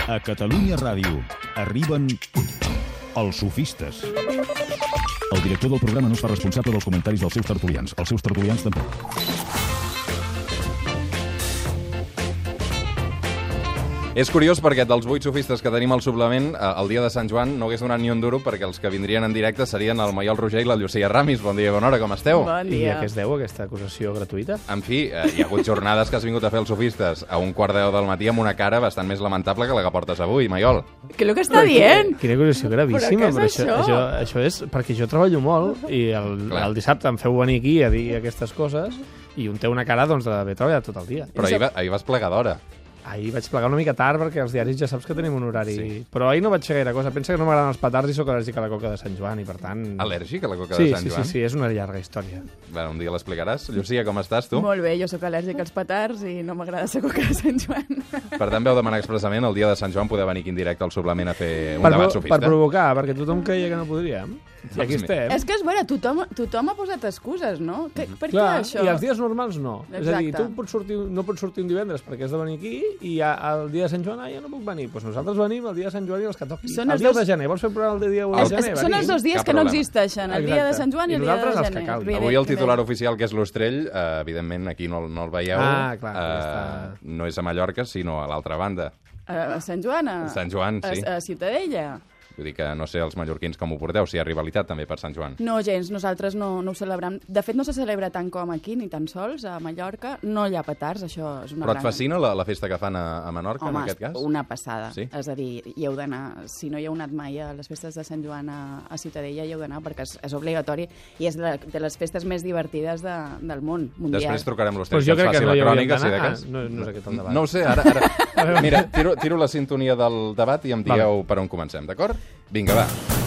A Catalunya Ràdio arriben els sofistes. El director del programa no es fa responsable dels comentaris dels seus tertulians. Els seus tertulians tampoc. És curiós perquè dels 8 sofistes que tenim al suplement, el dia de Sant Joan no hagués donat ni un duro perquè els que vindrien en directe serien el Maiol Roger i la Llucia Ramis. Bon dia i bona hora, com esteu? Bon I dia. a què es deu aquesta acusació gratuïta? En fi, hi ha hagut jornades que has vingut a fer els sofistes a 1:15 del matí amb una cara bastant més lamentable que la que portes avui, Maiol. Què és el que està dient? Quina acusació gravíssima, Però què és això és perquè jo treballo molt i el dissabte em feu venir aquí a dir aquestes coses i un té una cara doncs d'haver treballat tot el dia. Però ahir vas plegar d'hora. Ahir vaig plegar una mica tard perquè els diaris ja saps que tenim un horari. Sí. Però ahir no vaig fer gaire cosa. Pensa que no m'agraden els petards i sóc al·lèrgic a la coca de Sant Joan i per tant... Al·lèrgic a la coca de Sant Joan? Sí, és una llarga història. Bueno, un dia l'explicaràs. Llucia, com estàs, tu? Molt bé, jo sóc al·lèrgic als petards i no m'agrada la coca de Sant Joan. Per tant, vau demanar expressament el dia de Sant Joan poder venir aquí en directe al suplement a fer un debat sofista. Per provocar, perquè tothom creia que no podríem. I aquí estem. És que és vera, tothom ha posat excuses, no? Per què Clar, això? i els dies normals no. Exacte. És a dir, tu no pots sortir un divendres perquè has de venir aquí i el dia de Sant Joan, ja no puc venir. Doncs nosaltres venim el dia de Sant Joan i els que toqui. El dia de gener, vols fer un programa el dia 1 de gener? Són els dos dies que no existeixen, el dia de Sant Joan i el dia de gener. Avui el titular oficial, que és l'Ostrell, evidentment aquí no el veieu, no és a Mallorca, sinó a l'altra banda. A Sant Joan? Sant Joan, sí. A Ciutadella? Vull dir que no sé els mallorquins com ho porteu, si hi ha rivalitat també per Sant Joan. No, gens, nosaltres no ho celebrem. De fet, no se celebra tant com aquí, ni tan sols. A Mallorca no hi ha petards, això és una Però gran... et fascina la festa que fan a Menorca, en aquest cas? Home, una passada. Sí? És a dir, hi heu d'anar. Si no hi heu anat mai a les festes de Sant Joan a Ciutadella, hi heu d'anar perquè és obligatori i és de les festes més divertides del món mundial. Després trucarem l'Ostrell, pues jo que ens crec faci que no la crònica, si de d'anar. cas. No és aquest el debat. No ho sé, ara... Mira, tiro la sintonia del debat i em dieu per on comencem, d'acord? Vinga, va.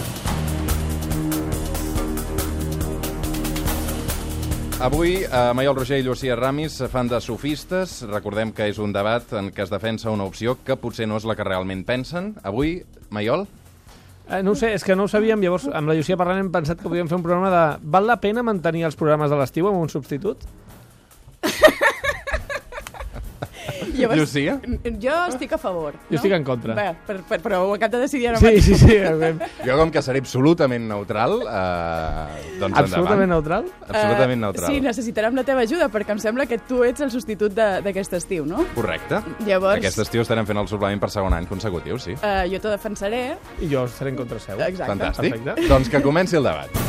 Avui, Maiol Roger i Llucia Ramis fan de sofistes. Recordem que és un debat en què es defensa una opció que potser no és la que realment pensen. Avui, Maiol? No ho sé, és que no ho sabíem. Llavors, amb la Llucia parlant hem pensat que podíem fer un programa de... Val la pena mantenir els programes de l'estiu amb un substitut? Llucia? Jo estic a favor. Jo estic en contra. Bé, però ho acab de decidir ara Sí. Jo, com que seré absolutament neutral, doncs Absolutament endavant. neutral? Absolutament neutral. Sí, necessitarem la teva ajuda, perquè em sembla que tu ets el substitut d'aquest estiu, no? Correcte. Llavors... Aquest estiu estarem fent el suplement per segon any consecutiu, sí. Jo te defensaré. I jo estaré en contra seu. Exacte. Fantàstic. Perfecte. Doncs que comenci el debat.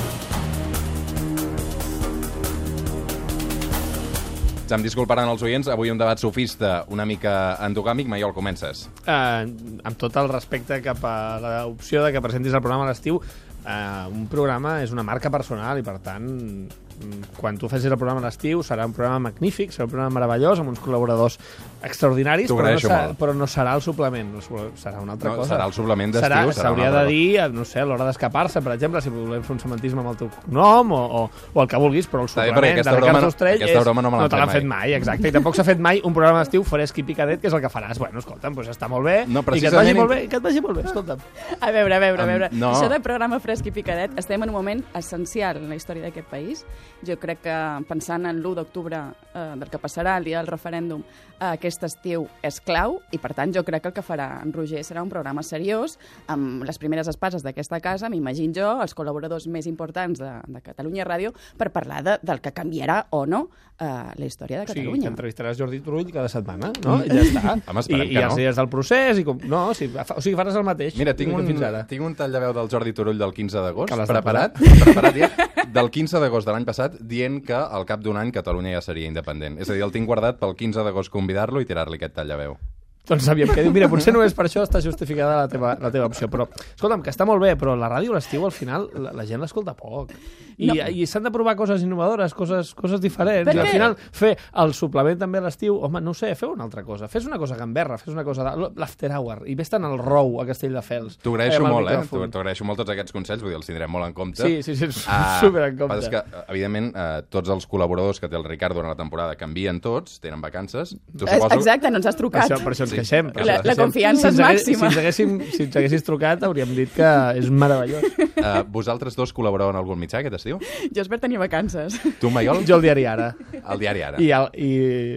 Ja em disculparan els oients, avui un debat sofista una mica endogàmic. Maiol, comences. Amb tot el respecte cap a l'opció de que presentis el programa a l'estiu, un programa és una marca personal i, per tant, quan tu facis el programa a l'estiu serà un programa magnífic, serà un programa meravellós, amb uns col·laboradors extraordinaris, però no serà el suplement, serà una altra cosa. Serà el suplement d'estiu. S'hauria de dir, no sé, a l'hora d'escapar-se, per exemple, si volem fer un cementisme amb el teu nom o el que vulguis, però el suplement de Ricard Ostrell no te l'han fet mai, exacte, i tampoc s'ha fet mai un programa d'estiu fresc i picadet, que és el que faràs. Bueno, escolta'm, doncs està molt bé, i que et vagi molt bé, escolta'm. A veure. Això de programa fresc i picadet, estem en un moment essencial en la història d'aquest país. Jo crec que, pensant en l'1 d'octubre del que passarà, el dia del referèndum, aquest estiu és clau, i per tant jo crec que el que farà en Roger serà un programa seriós, amb les primeres espases d'aquesta casa, m'imagino jo, els col·laboradors més importants de Catalunya Ràdio, per parlar del que canviarà o no la història de Catalunya. Sí, que entrevistaràs Jordi Turull cada setmana, no? I ja està. I els dies del procés, o sigui, faràs el mateix. Mira, tinc un tall de veu del Jordi Turull del 15 d'agost, preparat ja, del 15 d'agost de l'any passat, dient que al cap d'un any Catalunya ja seria independent. És a dir, el tinc guardat pel 15 d'agost convidar-lo i tirar-li aquest tall de veu. Doncs sabíem que diu, mira, potser només per això està justificada la teva opció, però, escolta'm, que està molt bé, però la ràdio a l'estiu, al final, la gent l'escolta poc. I s'han de provar coses innovadores, coses diferents. I al final, fer el suplement també a l'estiu, home, no ho sé, feu una altra cosa. Fes una cosa a Canberra, fes una cosa l'After Hour, i vés-te'n al Rou, a Castelldefels. T'ho agraeixo molt, t'agraeixo molt tots aquests consells, vull dir, els tindrem molt en compte. Sí, super en compte. És que, evidentment, tots els col·laboradors que té el Ricard durant la temporada canvien tots, tenen vacances. Exacte, no ens has trucat. Per això ens queixem. La confiança és màxima. Si ens haguessis trucat, hauríem dit que és meravellós. Vosaltres dos col·laboreu en algun mitjà aquest estiu? Jo es per tenir vacances. Tu, Maiol? Jo el Diari Ara. El Diari Ara. I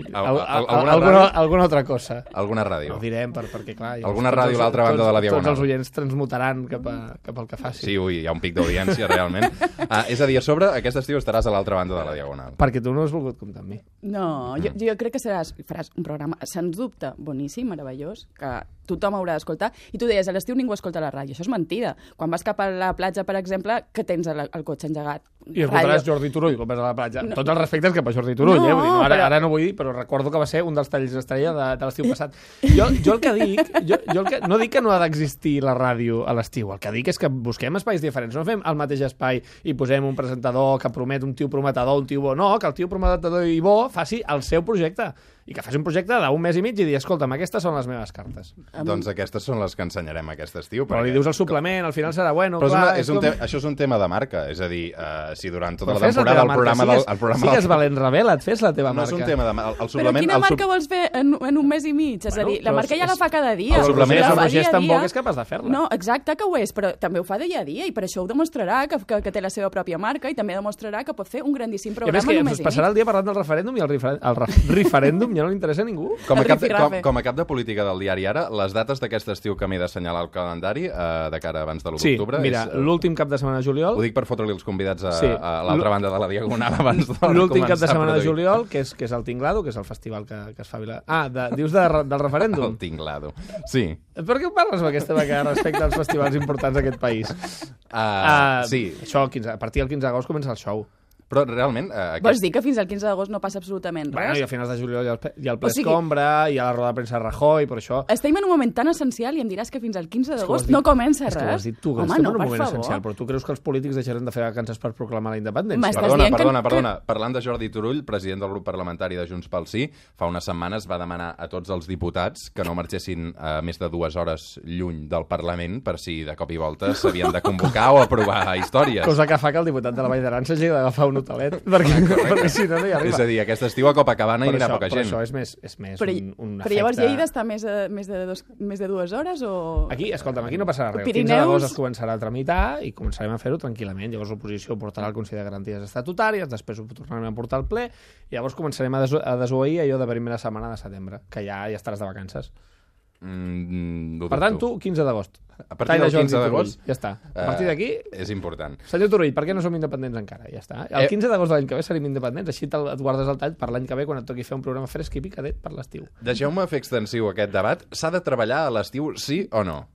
alguna altra cosa. Alguna ràdio. No ho direm perquè, clar... Alguna ràdio a l'altra banda de la Diagonal. Tots els oients transmutaran cap al que faci. Sí, ui, hi ha un pic d'audiència, realment. És a dir, a sobre, aquest estiu estaràs a l'altra banda de la Diagonal. Perquè tu no has volgut comptar amb mi. No, jo crec que faràs un programa, sens dubte, boníssim, meravellós, que tothom haurà d'escoltar. I tu deies, a l'estiu ningú escolta la ràdio. Això és mentida. Quan vas cap a la platja, per exemple, que tens el cotxe engegat. I escoltaràs Jordi Turull quan vas a la platja. No. Tots els respectes cap a Jordi Turull, no, vull dir, ara no vull dir, però recordo que va ser un dels talls estrella de l'estiu passat. Jo el que dic, no dic que no ha d'existir la ràdio a l'estiu, el que dic és que busquem espais diferents, no fem el mateix espai i posem un presentador que promet un tio prometedor, un tio bo, no, que el tio prometedor i bo faci el seu projecte i que faci un projecte d'un mes i mig i dir, escolta'm, aquestes són les meves cartes. Doncs aquestes són les que ensenyarem aquest estiu. Però li dius el suplement, al final serà bueno, però clar... Això és un tema de marca, és a dir, si durant tota la temporada el programa... Sigues valent, revela't, fes la teva marca. No és un tema de marca. Però quina marca vols fer en un mes i mig? És a dir, la marca ja la fa cada dia. El suplement és tampoc és capaç de fer-la. No, exacte que ho és, però també ho fa de dia a dia i per això ho demostrarà que té la seva pròpia marca i també demostrarà que pot fer un grandíssim programa en un mes i mig. Passarà el dia parlant del referèndum i el referèndum ja no li interessa a ningú. Com a cap de política del Diari Ara, les dates d'aquest estiu que m'he d'assenyalar al calendari de cara abans de l'1 d'octubre... Sí, mira, l'últim cap de setmana de juliol... Ho dic per fotre-li els convidats a l'altra banda de la Diagonal abans de començar. L'últim cap de setmana de juliol, que és el Tinglado, que és el festival que es fa a Vila... Dius del referèndum? El Tinglado, sí. Per què parles amb aquesta vegada respecte als festivals importants d'aquest país? Sí. Això, a partir del 15 d'agost comença el show. Però realment... Vols dir que fins al 15 d'agost no passa absolutament res? Bueno, i a finals de juliol hi ha el ple escombra, hi ha la roda de premsa de Rajoy, per això... Estem en un moment tan essencial i em diràs que fins al 15 d'agost no comença res? És que ho has dit tu, que estem en un moment essencial, però tu creus que els polítics deixaran de fer vacances per proclamar la independència? Perdona. Parlant de Jordi Turull, president del grup parlamentari de Junts pel Sí, fa unes setmanes va demanar a tots els diputats que no marxessin més de 2 hores lluny del Parlament per si de cop i volta s'havien de convocar o aprovar històries. Cosa que fa que el diputat de la Vall d'Aran s'hagi d'agafar un hotelet, perquè si no hi arriba. És a dir, aquest estiu a Copacabana hi anirà poca gent. Però això és més un efecte... Però llavors Lleida està més de 2 hores o... Aquí, escolta'm, aquí no passarà res. El 15 d'agost es començarà a tramitar i començarem a fer-ho tranquil·lament. Llavors l'oposició portarà al Consell de Garanties Estatutàries, després ho tornarem a portar al ple i llavors començarem a desobeir allò de primera setmana de setembre, que ja estaràs de vacances. Per tant, tu, 15 d'agost. A partir del 15 d'agost... Ja està. A partir d'aquí... És important. Senyor Turull, per què no som independents encara? Ja està. El 15 d'agost de l'any que ve serem independents, així et guardes el tall per l'any que ve quan et toqui fer un programa fresc i picadet per l'estiu. Deixeu-me fer extensiu aquest debat. S'ha de treballar a l'estiu, sí o no?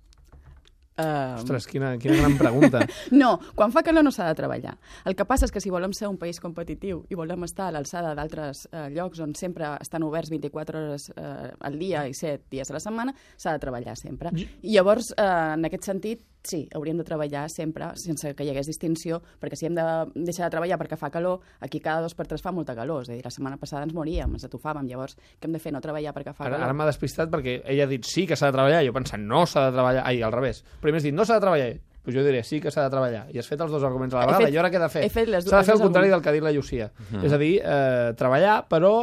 Ostres, quina gran pregunta. No, quan fa calor no s'ha de treballar. El que passa és que si volem ser un país competitiu i volem estar a l'alçada d'altres llocs on sempre estan oberts 24 hores al dia i 7 dies a la setmana, s'ha de treballar sempre. I llavors, en aquest sentit, sí, hauríem de treballar sempre sense que hi hagués distinció, perquè si hem de deixar de treballar perquè fa calor, aquí cada 2 per 3 fa molta calor. És a dir, la setmana passada ens moríem, ens atofàvem. Llavors, què hem de fer? No treballar perquè fa calor? Ara m'ha despistat perquè ella ha dit sí que s'ha de treballar, jo pensant no s'ha de treballar, al revés. Primer has dit no s'ha de treballar, doncs jo diré sí que s'ha de treballar. I has fet els 2 arguments a la vegada, i ara què he de fer? S'ha de fer el contrari del que ha dit la Llucia. És a dir, treballar, però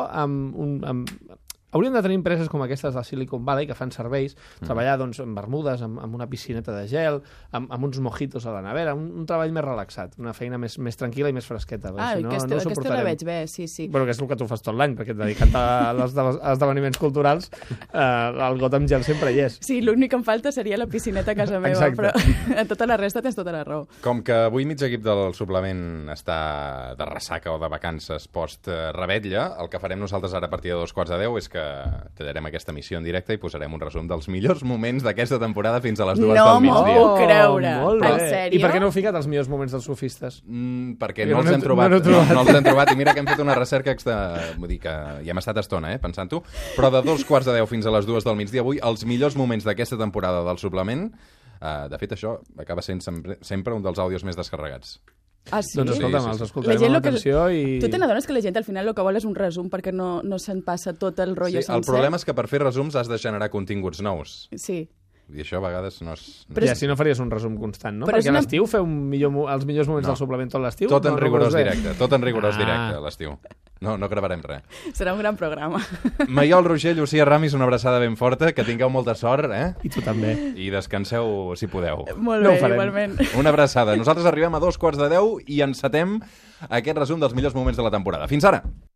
hauríem de tenir empreses com aquestes de Silicon Valley que fan serveis, treballar doncs, en bermudes, amb una piscineta de gel, amb uns mojitos a la nevera, un treball més relaxat, una feina més tranquil·la i més fresqueta. Si no, aquesta la veig bé, sí. Però que és el que tu fas tot l'any, perquè dedicant als esdeveniments culturals, el got amb gel sempre hi és. Sí, l'únic que em falta seria la piscineta a casa meva, exacte. Però a tota la resta tens tota la raó. Com que avui mig equip del suplement està de ressaca o de vacances post-rebetlla, el que farem nosaltres ara a partir de 2:15 és que tallarem aquesta missió en directe i posarem un resum dels millors moments d'aquesta temporada fins a les 2 del migdia. No m'ho puc creure. En sèrio? I per què no heu ficat els millors moments dels sofistes? Perquè no els hem trobat. No els hem trobat. I mira que hem fet una recerca vull dir que hi hem estat estona, pensant-ho. Però de 2:15 fins a les 2 del migdia avui, els millors moments d'aquesta temporada del suplement, de fet això acaba sent sempre un dels àudios més descarregats. Ah, sí? Doncs escolta'm, els escoltarem amb atenció i... Tu te n'adones que la gent al final el que vol és un resum perquè no se'n passa tot el rotllo sencer? El problema és que per fer resums has de generar continguts nous. Sí. I això a vegades no és... Ja, si no faries un resum constant, no? Perquè a l'estiu feu els millors moments del suplement tot l'estiu? Tot en rigorós directe, a l'estiu. No gravarem res. Serà un gran programa. Maiol, Roger, Llucia, Ramis, una abraçada ben forta, que tingueu molta sort, I tu també. I descanseu si podeu. Molt bé, igualment. Una abraçada. Nosaltres arribem a 2:15 i encetem aquest resum dels millors moments de la temporada. Fins ara!